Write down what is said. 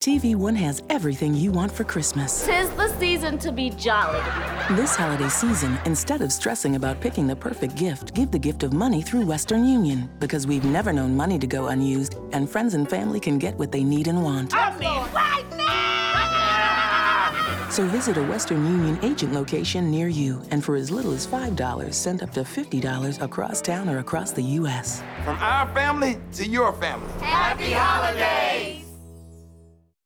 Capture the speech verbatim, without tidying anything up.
T V One has everything you want for Christmas. 'Tis the season to be jolly. This holiday season, instead of stressing about picking the perfect gift, give the gift of money through Western Union. Because we've never known money to go unused, and friends and family can get what they need and want. I mean, right now! So visit a Western Union agent location near you, and for as little as five dollars, send up to fifty dollars across town or across the U S From our family to your family. Happy holidays!